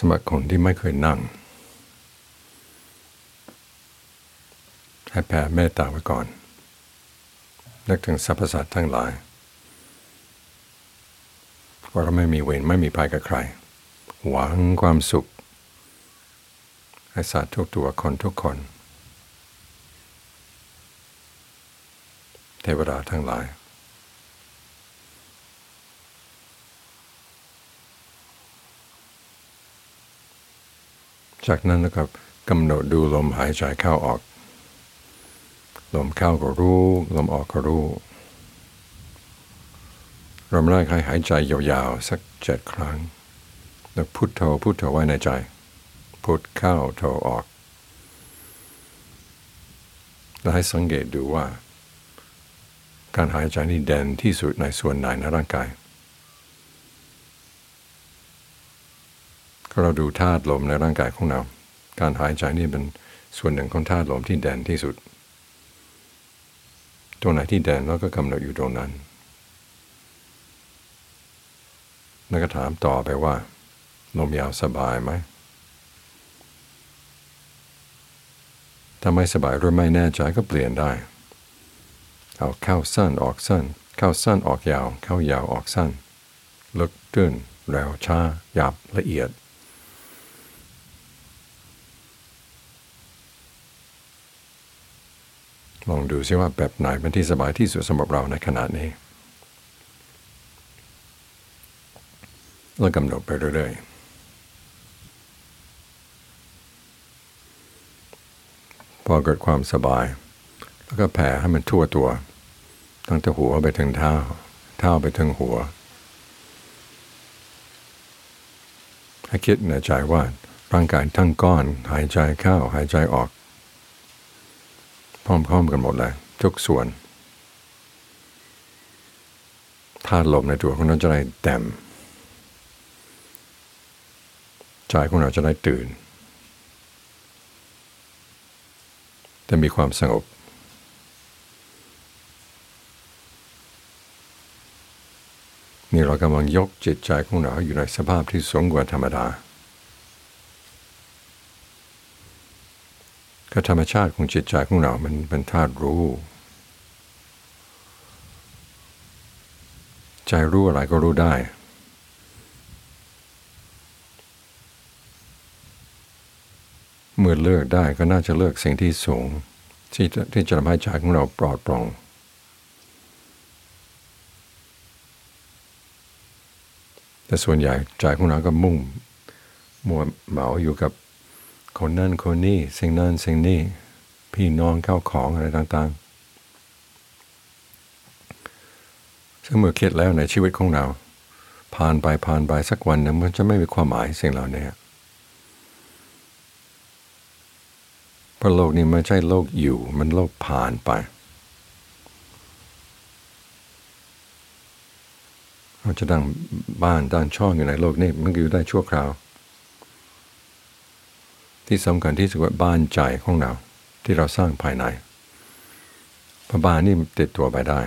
สำหรับคนที่ไม่เคยนั่งให้แผ่เมตตาไว้ก่อนนึกถึงสรรพสัตว์ทั้งหลายว่าเราไม่มีเวรไม่มีภัยกับใครหวังความสุขให้สัตว์ทุกตัวคนทุกคนเทวดาทั้งหลายจากนั้นนะครับกำหนดดูลมหายใจเข้าออกลมเข้าก็รู้ลมออกก็รู้ลมแรกหายใจยาวๆสัก7 ครั้งแล้วพุทโธพุทโธไว้ในใจพุทเข้าโธออกแล้วให้สังเกตดูว่าการหายใจนี่เด่นที่สุดในส่วนไหนในร่างกายก็เราดูธาตุลมในร่างกายของเราการหายใจนี่เป็นส่วนหนึ่งของธาตุลมที่เด่นที่สุดตรงไหนที่เด่นเราก็กำหนดอยู่ตรงนั้นแล้วก็ถามต่อไปว่าลมยาวสบายไหมถ้าไม่สบายหรือไม่แน่ใจก็เปลี่ยนได้เอาเข้าสั้นออกสั้นเข้าสั้นออกยาวเข้ายาวออกสั้นลึกตื้นเร็วช้าหยาบละเอียดลองดูซิว่าแบบไหนเป็นที่สบายที่สุดสำหรับเราในขณะนี้แล้วกำหนดไปเรื่อยๆพอเกิดความสบายแล้วก็แผ่ให้มันทั่วตัวตั้งแต่หัวไปถึงเท้าเท้าไปถึงหัวให้คิดในใจว่าร่างกายทั้งก้อนหายใจเข้าหายใจออกพร้อมๆกันหมดเลยทุกส่วนธาตุลมในตัวของเราจะได้เต็มใจของเราจะได้ตื่นจะมีความสงบนี่เรากำลังยกจิตใจของเราอยู่ในสภาพที่สูงกว่าธรรมดาก็ธรรมชาติของจิตใจของเรามันเป็นธาตุรู้ใจรู้อะไรก็รู้ได้เมื่อเลือกได้ก็น่าจะเลือกสิ่งที่สูงที่จะทำให้ใจของเราปลอดโปร่งแต่ส่วนใหญ่ใจของเราก็มุ่งมัวเหมาอยู่กับคนนั้นคนนี้สิ่งนั้นสิ่งนี้พี่น้องเข้าของอะไรต่างๆซึ่งเมื่อคิดแล้วในชีวิตของเราผ่านไปสักวันนึงมันจะไม่มีความหมายสิ่งเหล่านี้เพราะโลกนี้ไม่ใช่โลกอยู่มันโลกผ่านไปเราจะตั้งบ้านตั้งช่องอยู่ในโลกนี้มันอยู่ได้ชั่วคราวที่สำคัญที่สุดว่าบ้านใจของเราที่เราสร้างภายในเพราะบ้านนี่ติดตัวไปได้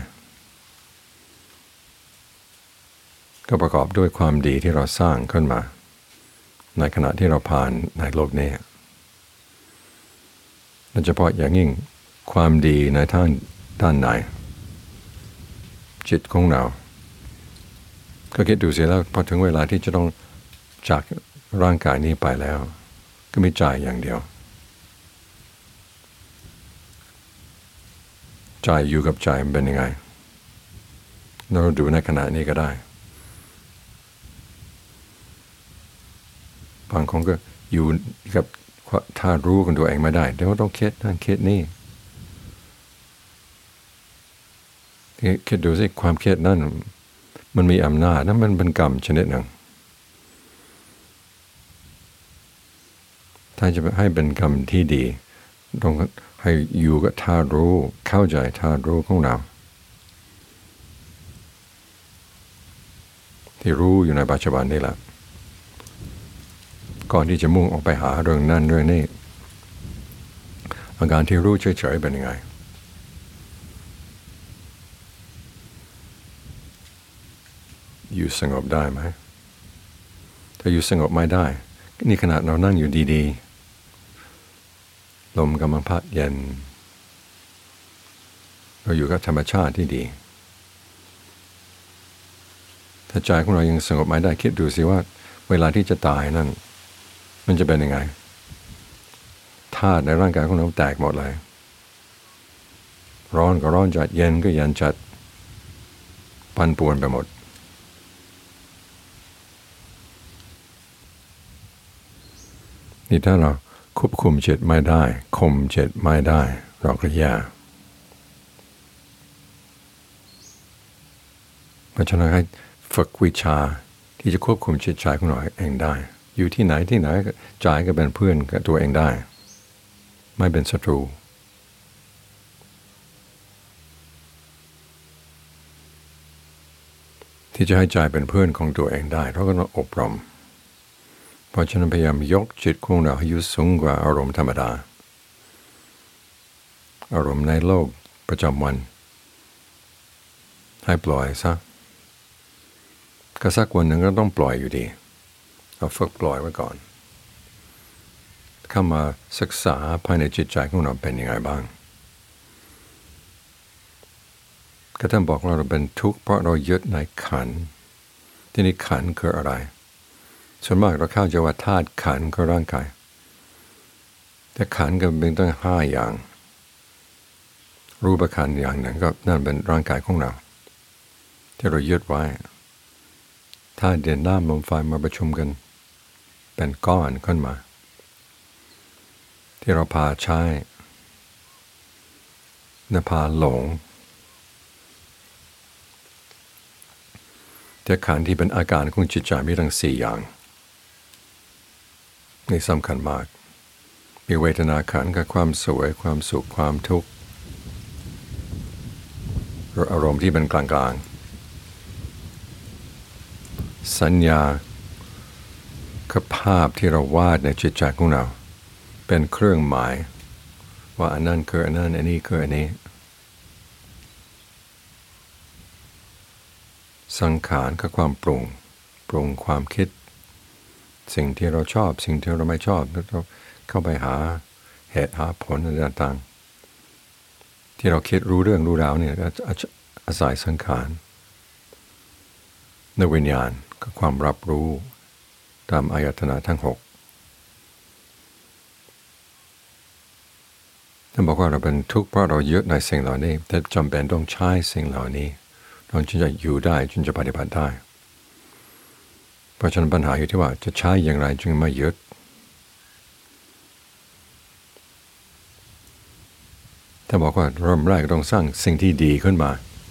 ก็ประกอบด้วยความดีที่เราสร้างขึ้นมาในขณะที่เราผ่านในโลกนี้โดยเฉพาะอย่างยิ่งความดีในด้านไหนจิตของเราก็คิดดูเสียแล้วพอถึงเวลาที่จะต้องจากร่างกายนี้ไปแล้วก็มีใจอย่างเดียวใจอยู่กับใจมันเป็นยังไงเราดูในขณะนี้ก็ได้บางคนก็อยู่กับถ้ารู้กันตัวเองไม่ได้เดี๋ยวต้องคิดนั่นคิดนี่คิดดูสิความคิดนั่นมันมีอำนาจนั่นมันเป็นกรรมชนิดหนึ่งถ้าจะให้เป็นกรรมที่ดีต้องให้อยู่กับธาตุรู้เข้าใจธาตุรู้ของเราที่รู้อยู่ในปัจจุบันนี่แหละก่อนที่จะมุ่งออกไปหาเรื่องนั่นเรื่องนี้อาการที่รู้เฉยๆเป็นยังไงอยู่สงบได้ไหมถ้าอยู่สงบไม่ได้นี่ขณะเรานั่งอยู่ดีๆลมกำลังพัดเย็นเราอยู่กับธรรมชาติที่ดีถ้าใจของเรายังสงบไม่ได้คิดดูสิว่าเวลาที่จะตายนั่นมันจะเป็นยังไงธาตุในร่างกายของเราแตกหมดเลยร้อนก็ร้อนจัดเย็นก็เย็นจัดปั่นป่วนไปหมดนี่ถ้าเราควบคุมจิตไม่ได้ข่มจิตไม่ได้เราก็แย่เพราะฉะนั้นให้ฝึกวิชาที่จะควบคุมจิตใจของเราเองได้อยู่ที่ไหนใจก็เป็นเพื่อนกับตัวเองได้ไม่เป็นศัตรูที่จะให้ใจเป็นเพื่อนของตัวเองได้เราก็ต้องอบรมเพราะฉะนั้นพยายามยกจิตของเราให้อยู่สูงกว่าอารมณ์ธรรมดาอารมณ์ในโลกประจำวันให้ปล่อยซะก็สักวันหนึ่งก็ต้องปล่อยอยู่ดีเราฝึกปล่อยไว้ก่อนเข้ามาศึกษาภายในจิตใจของเราเป็นยังไงบ้างก็ท่านบอกเราเป็นทุกข์เพราะเรายึดในขันธ์ที่นี่ขันธ์คืออะไรส่วนมากเราเข้าใจว่าธาตุขันธ์คือร่างกายแต่ขันธ์ก็เป็นตั้ง5อย่างรูปขันธ์อย่างหนึ่งก็นั่นเป็นร่างกายของเราที่เรายึดไว้ธาตุดินน้ำลมไฟมาประชุมกันเป็นก้อนขึ้นมาที่เราพาใช้พาหลงแต่ขันธ์ที่เป็นอาการของจิตใจมีทั้ง4อย่างนี่สำคัญมากมีเวทนาขันธ์กับความสวยความสุขความทุกข์หรืออารมณ์ที่เป็นกลางๆสัญญาคือภาพที่เราวาดในจิตใจของเราเป็นเครื่องหมายว่าอันนั้นคืออันนั้นอันนี้คืออันนี้สังขารคือความปรุงความคิดสิ่งที่เราชอบสิ่งที่เราไม่ชอบแล้วเราเข้าไปหาเหตุหาผลอะไรต่างๆที่เราคิดรู้เรื่องรู้ราวเนี่ยอาศัยสังขารในวิญญาณคือความรับรู้ตามอายตนะทั้ง6ท่านบอกว่าเราเป็นทุกข์เพราะเรายึดในสิ่งเหล่านี้แต่จำเป็นต้องใช้สิ่งเหล่านี้เราจึงจะอยู่ได้จึงจะปฏิบัติได้เพราะฉะนั้นปัญหาอยู่ที่ว่าจะใช้อย่างไรจึงไม่ยึดท่านบอกว่าเริ่มแรกต้องสร้างสิ่งที่ดีขึ้นมา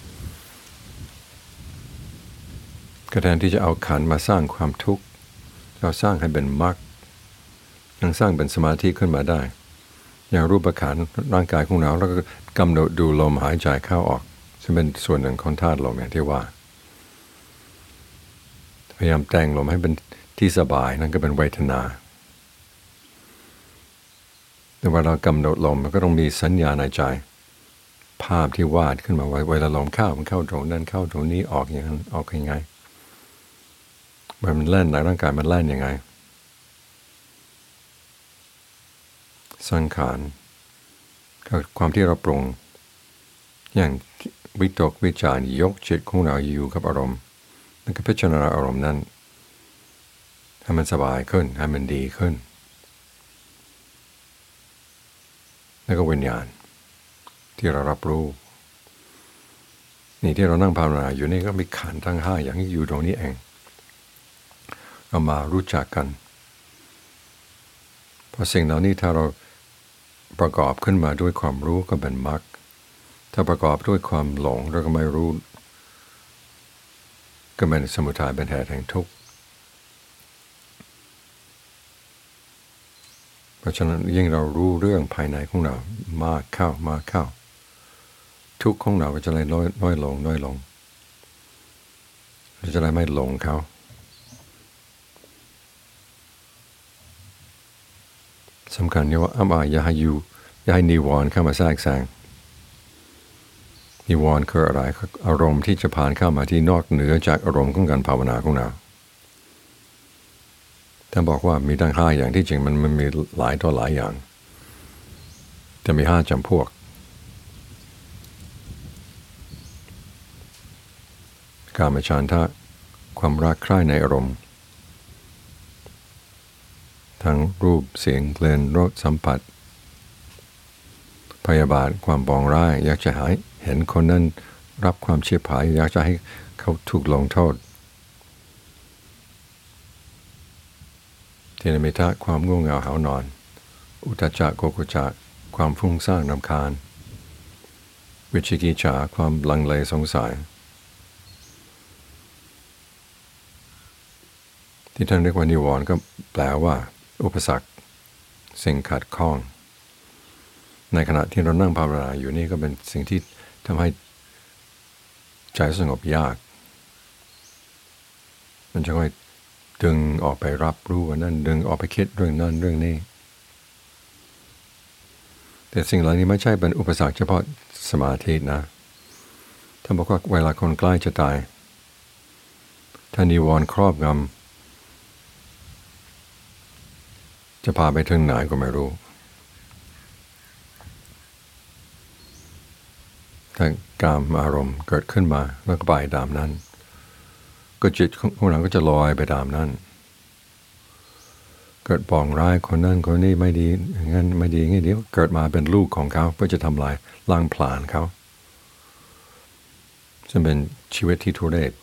ก็แทนที่จะเอาขันธ์มาสร้างความทุกข์เราสร้างให้เป็นมรรคยังสร้างเป็นสมาธิขึ้นมาได้อย่างรูปขันธ์ร่างกายของเราแล้วก็กำหนดดูลมหายใจเข้าออกซึ่งเป็นส่วนหนึ่งของธาตุลมอย่างที่ว่าพยายามแต่งลมให้เป็นที่สบายนั่นก็เป็นเวทนาแต่ว่าเรากำหนดลมมันก็ต้องมีสัญญาในใจภาพที่วาดขึ้นมาไว้เวลาลมเข้ามันเข้าตรงนั้นเข้าตรงนี้ออกอย่างนั้นออกยังไงมันแล่นในร่างกายมันแล่นยังไงสังขารกับความที่เราปรุงอย่างวิตกวิจารยกจิตของเราอยู่กับอารมณ์แล้วก็พิจารณาอารมณ์นั้นให้มันสบายขึ้นให้มันดีขึ้นแล้วก็วิญญาณที่เรารับรู้นี่ที่เรานั่งภาวนาอยู่นี่ก็มีขันธ์ทั้ง5อย่างที่อยู่ตรงนี้เองเรามารู้จักกันเพราะสิ่งเหล่านี้ถ้าเราประกอบขึ้นมาด้วยความรู้ก็เป็นมรรคถ้าประกอบด้วยความหลงเราก็ไม่รู้ก็เป็นสมุทัยเป็นเหตุแห่งทุกข์เพราะฉะนั้นยิ่งเรารู้เรื่องภายในของเรามากเข้าทุกข์ของเราก็จะเลยน้อยลงเราจะเลยไม่หลงเขาสำคัญที่ว่าอย่าให้นิวรณ์เข้ามาแทรกแซงนิวรณ์คืออะไรอารมณ์ที่จะผ่านเข้ามาที่นอกเหนือจากอารมณ์ของการภาวนาของเราท่านบอกว่ามีตั้ง5อย่างที่จริงมันมีหลายต่อหลายอย่างแต่มี5จำพวกกามฉันทะความรักใคร่ในอารมณ์ทั้งรูปเสียงกลิ่นรสสัมผัสพยาบาทความปองร้ายอยากจะให้เห็นคนนั้นรับความเฉียบหายอยากจะให้เขาถูกลงโทษทินมิทะความง่วงเหงาหาวนอนอุทธัจจะโกกุจจะความฟุ้งซ่านรำคาญวิจิกิจฉาความลังเลสงสัยที่ท่านเรียกว่านิวรณ์ก็แปลว่าอุปสรรคสิ่งขัดข้องในขณะที่เรานั่งภาวนาอยู่นี่ก็เป็นสิ่งที่ทำให้ใจสงบยากมันจะค่อยดึงออกไปรับรู้ว่านั่นดึงออกไปคิดเรื่องนั้นเรื่องนี้แต่สิ่งเหล่านี้ไม่ใช่เป็นอุปสรรคเฉพาะสมาธินะท่านบอกว่าเวลาคนใกล้จะตายถ้านิวรณ์ครอบงำจะพาไปถึงไหนก็ไม่รู้ถ้ากามอารมณ์เกิดขึ้นมาแล้วก็ไปตามนั้นก็จิตของเราก็จะลอยไปตามนั้นเกิดปองร้ายคนนั้นคนนี้ไม่ดีงั้นไม่ดีงี้เดี๋ยวเกิดมาเป็นลูกของเขาเพื่อจะทำลายล้างผลาญเขาซึ่งเป็นชีวิตที่ทุเรศ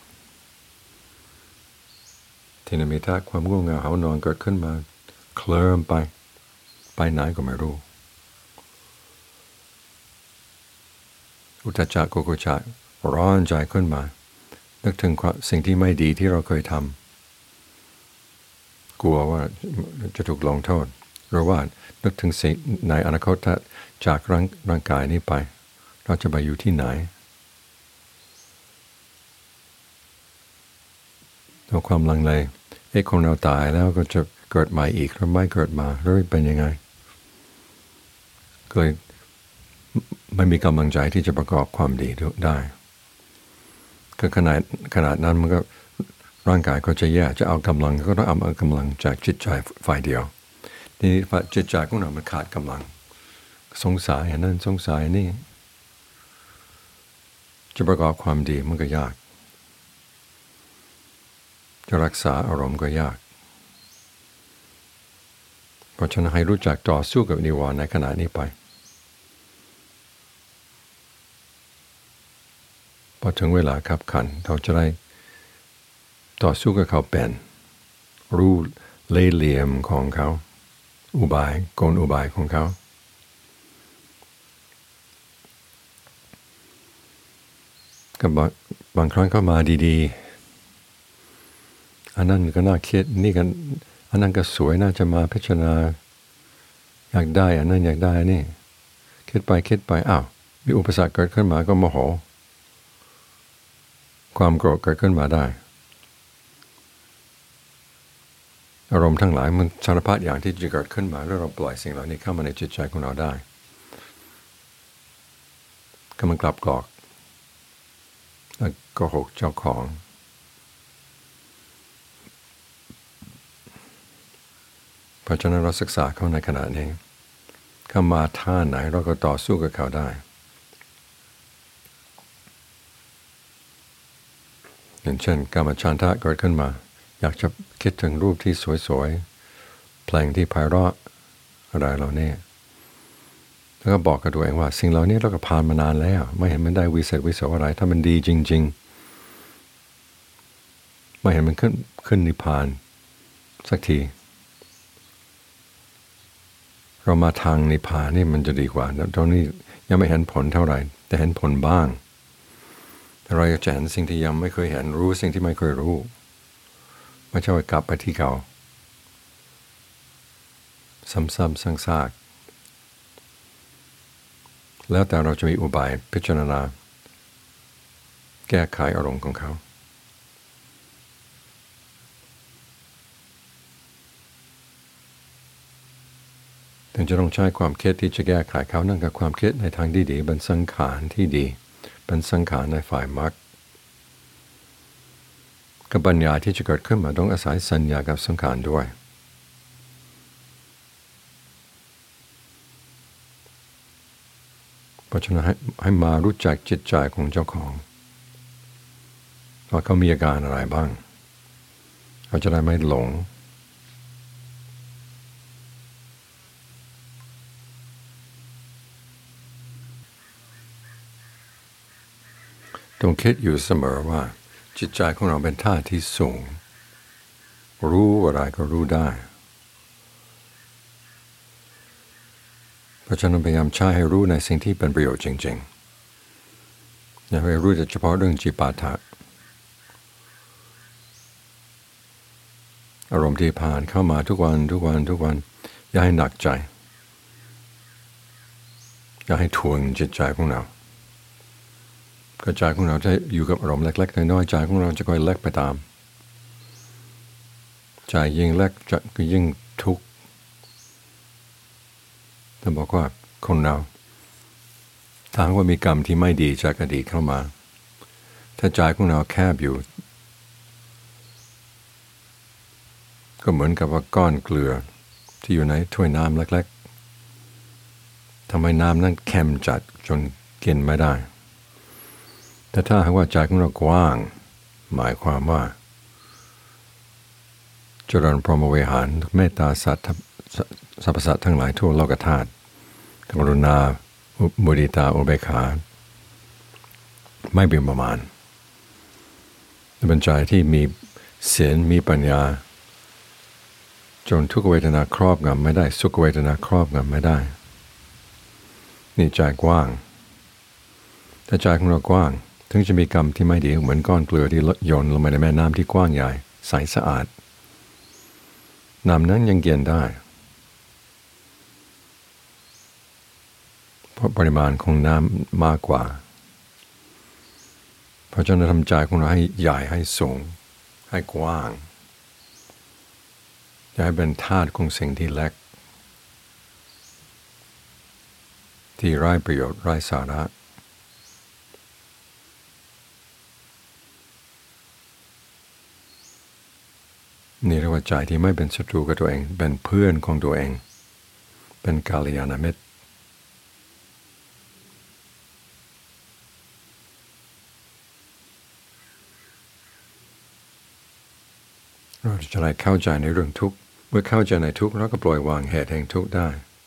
ทินมิทะความง่วงเหงาหาวนอนเกิดขึ้นมาเคลิ้มไปไหนก็ไม่รู้อุทธัจจะโกกุจจะร้อนใจขึ้นมานึกถึงสิ่งที่ไม่ดีที่เราเคยทำกลัวว่าจะถูกลงโทษหรือว่านึกถึงสิ่งในอนาคตถ้าจากร่างกายนี้ไปเราจะไปอยู่ที่ไหนแล้วความลังเลคนเราตายแล้วก็จะเกิดใหม่อีกหรือไม่เกิดมาหรือเป็นยังไงก็เลยไม่มีกำลังใจที่จะประกอบความดีได้ก็ขนาดนั้นมันก็ร่างกายก็จะแย่จะเอากำลังก็ต้องเอากำลังจากจิตใจฝ่ายเดียวนี่จิตใจของเรามันขาดกำลังสงสัยอันนั้นสงสัยนี่จะประกอบความดีมันก็ยากจะรักษาอารมณ์ก็ยากเพราะฉะนั้นให้รู้จักต่อสู้กับนิวรณ์ในขณะนี้ไปพอถึงเวลาขับขันเราจะได้ต่อสู้กับเขาเป็นรู้เล่ห์เหลี่ยมของเขาอุบายกลอุบายของเขาก็บางครั้งก็มาดีๆอันนั้นก็น่าคิดนี่กันอันนั้นก็สวยน่าจะมาพิจารณาอยากได้อันนั้นอยากได้นี่คิดไปอ้าวมีอุปสรรคเกิดขึ้นมาก็โมโหความโกรธเกิดขึ้นมาได้อารมณ์ทั้งหลายมันสารพัดอย่างที่จะเกิดขึ้นมาแล้วเราปล่อยสิ่งเหล่านี้เข้ามาในจิตใจของเราได้ก็มันกลับกรอกแล้วโกหกเจ้าของเพราะฉะนั้นเราศึกษาเขาในขณะนี้เขามาท่าไหนเราก็ต่อสู้กับเขาได้อย่างเช่นกามฉันทะเกิดขึ้นมาอยากจะคิดถึงรูปที่สวยๆเพลงที่ไพเราะอะไรเหล่านี้แล้วก็บอกกับตัวเองว่าสิ่งเหล่านี้เราก็ผ่านมานานแล้วไม่เห็นมันได้วิเศษวิโสอะไรถ้ามันดีจริงๆไม่เห็นมันขึ้นนิพพานสักทีเรามาทางนิพพานนี่มันจะดีกว่าตอนนี้ยังไม่เห็นผลเท่าไหร่แต่เห็นผลบ้างเราอยากจะเห็นสิ่งที่ยังไม่เคยเห็นรู้สิ่งที่ไม่เคยรู้ไม่ใช่ว่ากลับไปที่เก่าซ้ำๆซากๆแล้วแต่เราจะมีอุบายพิจารณาแก้ไขอารมณ์ของเขาถึงจะต้องใช้ความคิดที่จะแก้ไขเขานั่นกับความคิดในทางที่ดีเป็นสังขารที่ดีเป็นสังขารในฝ่ายมรรคกับปัญญาที่จะเกิดขึ้นมาต้องอาศัยสัญญากับสังขารด้วยเพราะฉะนั้นให้มารู้จักจิตใจของเจ้าของว่าเขามีอาการอะไรบ้างเราจะได้ไม่หลงต้องคิดอยู่เสมอว่าจิตใจของเราเป็นท่าที่สูงรู้อะไรก็รู้ได้เพราะฉะนั้นพยายามใช้ให้รู้ในสิ่งที่เป็นประโยชน์จริงๆอย่าไปรู้แต่เฉพาะเรื่องจิปาถะอารมณ์ที่ผ่านเข้ามาทุกวันอย่าให้หนักใจอย่าให้ทวงจิตใจของเรากระจายของเราจะอยู่กับอารมณ์เล็กๆน้อยๆใจของเราจะค่อยเล็กไปตามใจยิ่งเล็กจะก็ยิ่งทุกข์ท่านบอกว่าคนเราถ้าว่ามีกรรมที่ไม่ดีจากอดีตเข้ามาถ้าใจของเราแคบอยู่ก็เหมือนกับว่าก้อนเกลือที่อยู่ในถ้วยน้ำเล็กๆทำให้น้ำนั้นเค็มจัดจนกินไม่ได้แต่ถ้าหากว่าใจของเรากว้างหมายความว่าเจริญพรหมวิหารเมตตาสัตว์สรรพสัตว์ทั้งหลายทั่วโลกธาตุกรุณามุทิตาอุเบกขาไม่เบี่ยงประมาณเป็นใจที่มีศีลมีปัญญาจนทุกเวทนาครอบงำไม่ได้สุขเวทนาครอบงำไม่ได้นี่ใจกว้างถ้าใจของเรากว้างถึงจะมีกรรมที่ไม่ดีเหมือนก้อนเกลือที่โยนลงไปในแม่น้ำที่กว้างใหญ่ใสสะอาดน้ำนั้นยังเย็นได้เพราะปริมาณของน้ำมากกว่าเพราะฉะนั้นทำใจของเราให้ใหญ่ให้สูงให้กว้างอย่าให้เป็นธาตุของสิ่งที่เล็กที่ไร้ประโยชน์ไร้สาระนี่เรียกว่าใจที่ไม่เป็นศัตรูกับตัวเองเป็นเพื่อนของตัวเองเป็นกัลยาณมิตรเราจะได้เข้าใจในเรื่องทุกข์เมื่อเข้าใจในทุกข์เราก็ปล่อยวางเหตุแห่งทุกข์ได้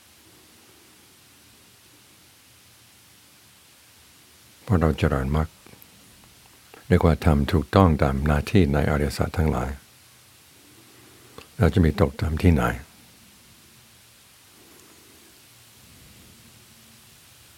เพราะเราเจริญมรรคเรียกว่าทำถูกต้องตามหน้าที่ในอริยสัจทั้งหลายเราจะมีตกตามที่ไหน